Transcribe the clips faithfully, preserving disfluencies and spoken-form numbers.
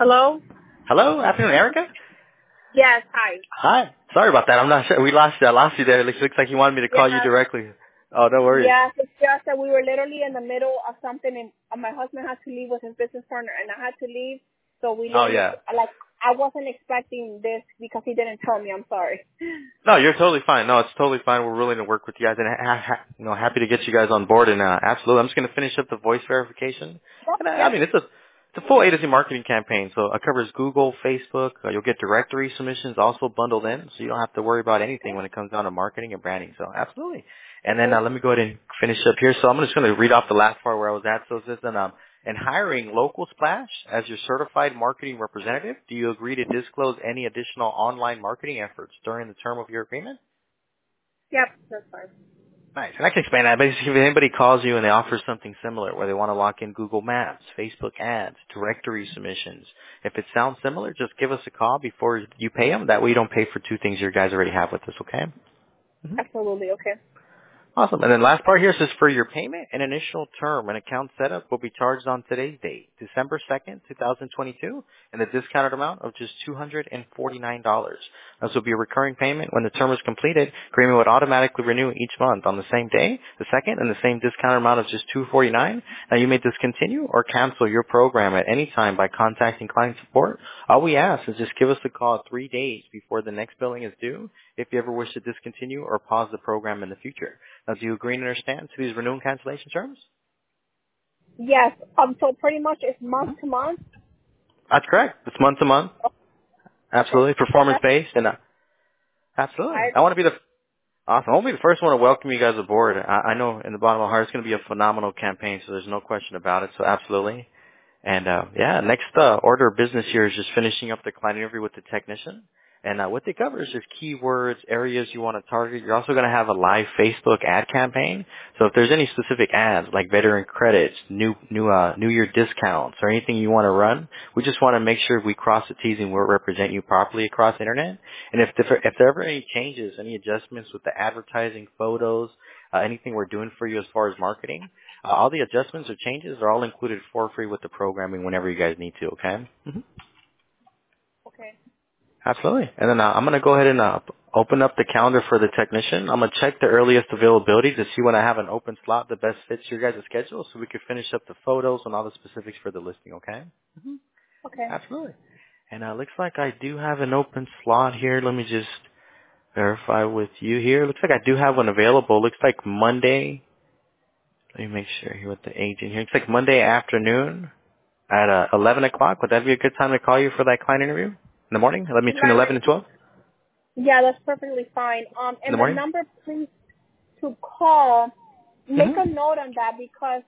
Hello? Hello, afternoon, Erica. Yes, hi. Hi. Sorry about that. I'm not sure. We lost you. I lost you there. It looks like you wanted me to call you Yes, directly. Oh, no worries. yes, it's just that we were literally in the middle of something and uh, my husband had to leave with his business partner and I had to leave. So we Oh, literally, yeah. like, I wasn't expecting this because he didn't tell me. I'm sorry. No, you're totally fine. No, it's totally fine. We're willing to work with you guys, and ha- ha- you know, happy to get you guys on board. And uh, absolutely, I'm just going to finish up the voice verification. Yep, And I, I yep. mean, it's a it's a full A to Z marketing campaign, so it covers Google, Facebook. Uh, you'll get directory submissions also bundled in, so you don't have to worry about anything when it comes down to marketing and branding. So absolutely. And then Okay. uh, let me go ahead and finish up here. So I'm just going to read off the last part where I was at. So it says, then, um, and hiring Local Splash as your certified marketing representative, do you agree to disclose any additional online marketing efforts during the term of your agreement? Yep, that's fine. Nice. And I can explain that. Basically, if anybody calls you and they offer something similar, where they want to lock in Google Maps, Facebook ads, directory submissions, if it sounds similar, just give us a call before you pay them. That way you don't pay for two things you guys already have with us, okay? Mm-hmm. Absolutely, okay. Awesome. And then last part here says for your payment and initial term, an account setup will be charged on today's date, December second, twenty twenty-two, and the discounted amount of just two hundred forty-nine dollars. This will be a recurring payment. When the term is completed, agreement would automatically renew each month on the same day, the second, and the same discounted amount of just two hundred forty-nine dollars. Now you may discontinue or cancel your program at any time by contacting client support. All we ask is just give us a call three days before the next billing is due if you ever wish to discontinue or pause the program in the future. Now, do you agree and understand to these renewal and cancellation terms? Yes, um, so pretty much it's month to month. That's correct. It's month to month. Oh, okay. Absolutely. So Performance that's, based. And uh, absolutely. I, I want to be the awesome. I want to be the first one to welcome you guys aboard. I, I know in the bottom of my heart it's going to be a phenomenal campaign, so there's no question about it. So absolutely. And uh, yeah, next uh, order of business here is just finishing up the client interview with the technician. And uh, what they cover is just keywords, areas you want to target. You're also going to have a live Facebook ad campaign. So if there's any specific ads like veteran credits, new new uh, New Year discounts, or anything you want to run, we just want to make sure we cross the T's and we represent you properly across the internet. And if there, if there are ever any changes, any adjustments with the advertising, photos, uh, anything we're doing for you as far as marketing, uh, all the adjustments or changes are all included for free with the programming whenever you guys need to, okay? Mm-hmm. okay. Absolutely. And then uh, I'm going to go ahead and uh, open up the calendar for the technician. I'm going to check the earliest availability to see when I have an open slot that best fits your guys' schedule so we can finish up the photos and all the specifics for the listing, okay? Mm-hmm. Okay. Absolutely. And uh, looks like I do have an open slot here. Let me just verify with you here. Looks like I do have one available. Looks like Monday. Let me make sure here with the agent here. Looks like Monday afternoon at uh, eleven o'clock. Would that be a good time to call you for that client interview? In the morning? Let me between eleven eleven. and twelve? Yeah, that's perfectly fine. Um, In the and the morning? number, please, to call, make Mm-hmm. a note on that because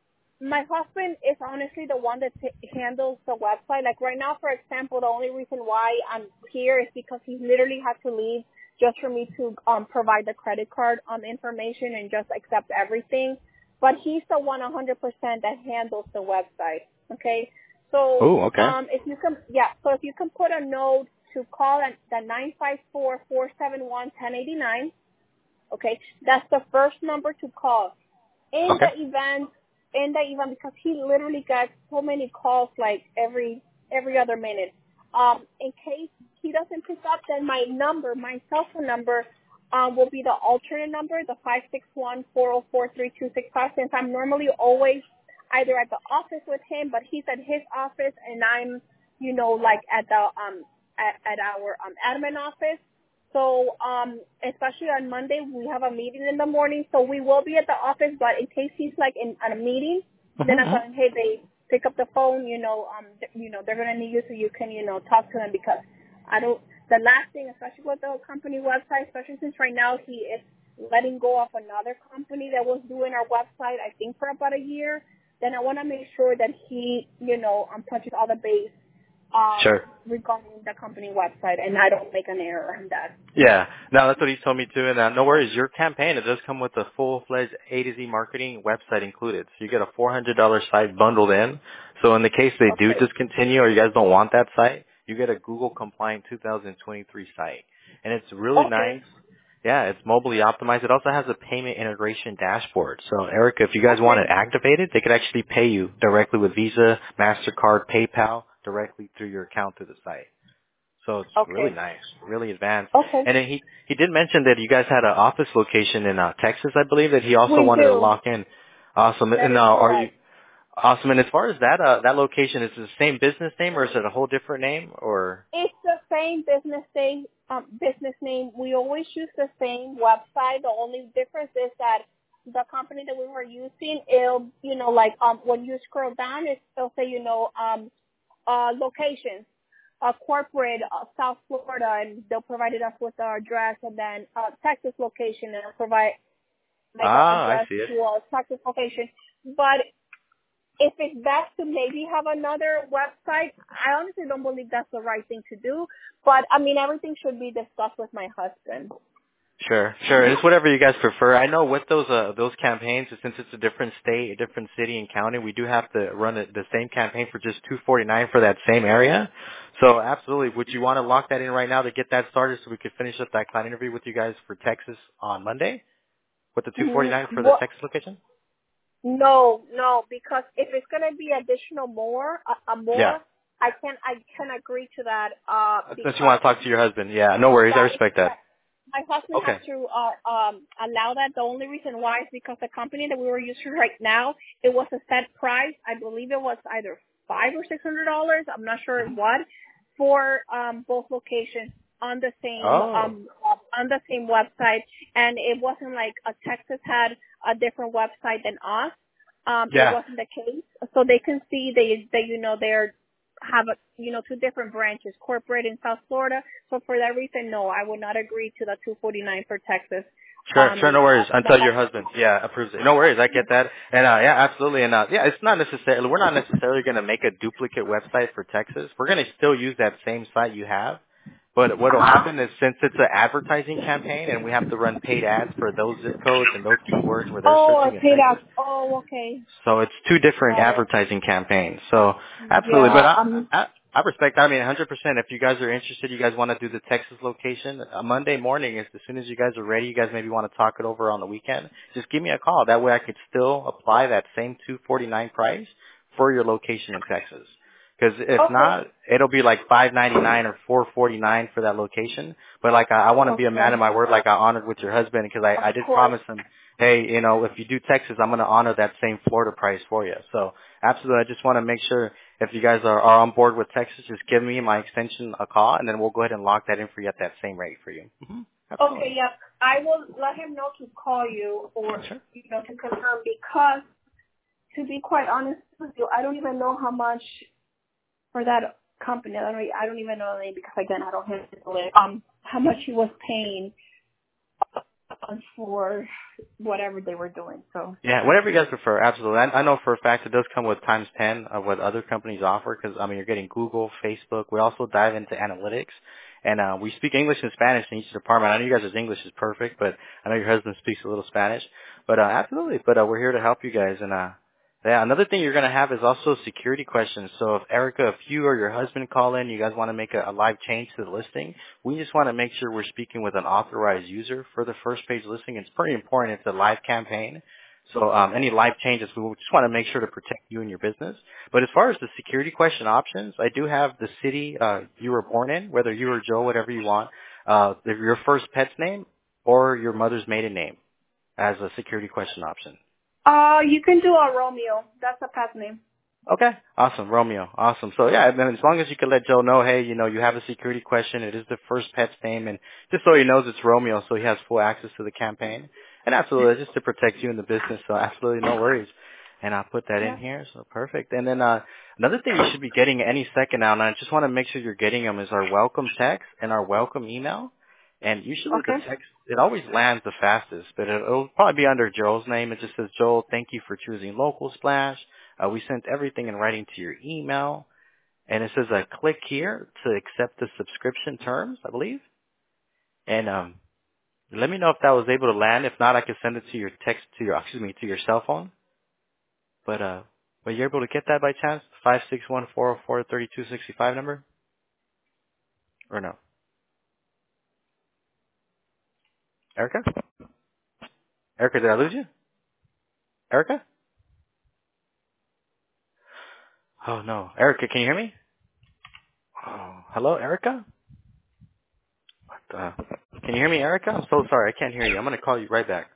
my husband is honestly the one that t- handles the website. Like right now, for example, the only reason why I'm here is because he literally had to leave just for me to um, provide the credit card um, information and just accept everything. But he's the one one hundred percent that handles the website. Okay, so Oh, okay. um, if you can, yeah, so if you can put a note to call at the nine five four, four seven one, one zero eight nine. Okay, that's the first number to call. In Okay. the event, in the event, because he literally gets so many calls like every every other minute. Um, in case he doesn't pick up, then my number, my cell phone number, um, will be the alternate number, the five six one, four zero four, three two six five. Since I'm normally always either at the office with him, but he's at his office, and I'm, you know, like at the um at, at our um admin office. So, um, especially on Monday, we have a meeting in the morning, so we will be at the office, but in case he's like in on a meeting, then I'm Mm-hmm. going, hey, they pick up the phone, you know, um, th- you know, they're going to need you so you can, you know, talk to them because I don't, the last thing, especially with the company website, especially since right now he is letting go of another company that was doing our website, I think for about a year, then I want to make sure that he, you know, um, touches all the base um, Sure. regarding the company website, and I don't make an error on that. Yeah. No, that's what he told me too. And uh, no worries, your campaign, it does come with a full-fledged A to Z marketing website included. So you get a four hundred dollars site bundled in. So in the case they do Okay. discontinue or you guys don't want that site, you get a Google compliant two thousand twenty-three site. And it's really Okay. nice. Yeah, it's mobilely optimized. It also has a payment integration dashboard. So Erica, if you guys want Okay. it activated, they could actually pay you directly with Visa, MasterCard, PayPal, directly through your account through the site. So it's really Okay. nice, really advanced. Okay. And then he he did mention that you guys had an office location in uh, Texas, I believe, that he also We wanted to do. lock in. Awesome. That And uh, is are you correct. awesome? And as far as that uh, that location, is it the same business name or is it a whole different name? Or It's the same business name. Um, business name. We always use the same website. The only difference is that the company that we were using, it'll, you know, like um, when you scroll down, it, it'll say, you know, um, uh, locations, uh, corporate, uh, South Florida, and they'll provide us with our address, and then uh, Texas location, and it'll provide like an ah, I address see it. to a Texas location. But if it's best to maybe have another website, I honestly don't believe that's the right thing to do. But I mean, everything should be discussed with my husband. Sure, sure. It's whatever you guys prefer. I know with those uh, those campaigns, since it's a different state, a different city and county, we do have to run it, the same campaign for just two forty-nine for that same area. So absolutely, would you want to lock that in right now to get that started so we could finish up that client interview with you guys for Texas on Monday with the two Mm, forty-nine for the what? Texas location? No, no, because if it's gonna be additional more, a, a Yeah. more, I can I can agree to that. Uh, Unless you because want to talk to your husband. Yeah, no worries. I yeah, respect that. my husband has Okay. to uh, um, allow that. The only reason why is because the company that we were using right now, it was a set price. I believe it was either five or six hundred dollars. I'm not sure what for um, both locations on the same Oh. um, uh, on the same website, and it wasn't like a Texas had a different website than us. Um, it Yeah. wasn't the case, so they can see they they you know they're have a, you know, two different branches, corporate in South Florida. So for that reason, no, I would not agree to the two forty-nine for Texas. Sure, sure, Um, no worries. uh, Until your husband, yeah, approves it. No worries, I get that. And uh yeah, absolutely. And uh yeah, it's not necessarily we're not necessarily gonna make a duplicate website for Texas. We're gonna still use that same site you have. But what'll uh-huh. happen is since it's an advertising campaign and we have to run paid ads for those zip codes and those keywords where they're Oh, I searching in paid Texas, out. Oh, okay. so it's two different Got it. advertising campaigns. So absolutely, but Yeah. I, Um. I, I respect. I mean, one hundred percent. If you guys are interested, you guys want to do the Texas location, a Monday morning, is as soon as you guys are ready, you guys maybe want to talk it over on the weekend. Just give me a call. That way, I could still apply that same two forty nine price for your location in Texas. Because if Okay. not, it'll be like five ninety nine or four forty nine for that location. But like, I, I want to be a man of Okay. my word, like I honored with your husband, because I, Of I did course. promise him, hey, you know, if you do Texas, I'm going to honor that same Florida price for you. So absolutely, I just want to make sure if you guys are, are on board with Texas, just give me my extension a call, and then we'll go ahead and lock that in for you at that same rate for you. hmm Okay. Absolutely. Yeah. I will let him know to call you or Sure. you know to confirm because to be quite honest with you, I don't even know how much for that company. I don't. e- I don't even know the name because again, I don't handle it. Um, how much he was paying uh, for whatever they were doing. So. Yeah, whatever you guys prefer, absolutely. I, I know for a fact it does come with times ten of what other companies offer because, I mean, you're getting Google, Facebook. We also dive into analytics. And uh, we speak English and Spanish in each department. I know you guys' English is perfect, but I know your husband speaks a little Spanish. But uh, absolutely, but uh, we're here to help you guys. And uh, yeah, another thing you're going to have is also security questions. So if Erica, if you or your husband call in, you guys want to make a, a live change to the listing, we just want to make sure we're speaking with an authorized user for the first page listing. It's pretty important. It's a live campaign. So um, any live changes, we just want to make sure to protect you and your business. But as far as the security question options, I do have the city uh, you were born in, whether you or Joe, whatever you want, uh, your first pet's name or your mother's maiden name as a security question option. Uh, you can do a Romeo. That's a pet name. Okay. Awesome. Romeo. Awesome. So yeah, and then as long as you can let Joe know, hey, you know, you have a security question. It is the first pet's name, and just so he knows it's Romeo, so he has full access to the campaign. And absolutely, just to protect you in the business, so absolutely no worries. And I'll put that in Yeah. here, so perfect. And then uh another thing you should be getting any second now, and I just want to make sure you're getting them, is our welcome text and our welcome email. And usually the Okay. text, it always lands the fastest, but it, it'll probably be under Joel's name. It just says, Joel, thank you for choosing Local Splash. Uh, we sent everything in writing to your email. And it says, uh, click here to accept the subscription terms, I believe. And um, let me know if that was able to land. If not, I can send it to your text, to your, excuse me, to your cell phone. But, uh, but you're able to get that by chance? five six one, four oh four, three two six five number? Or no? Erica? Erica, did I lose you? Erica? Oh no. Erica, can you hear me? hello, Erica? What the? Can you hear me, Erica? I'm so sorry. I can't hear you. I'm going to call you right back.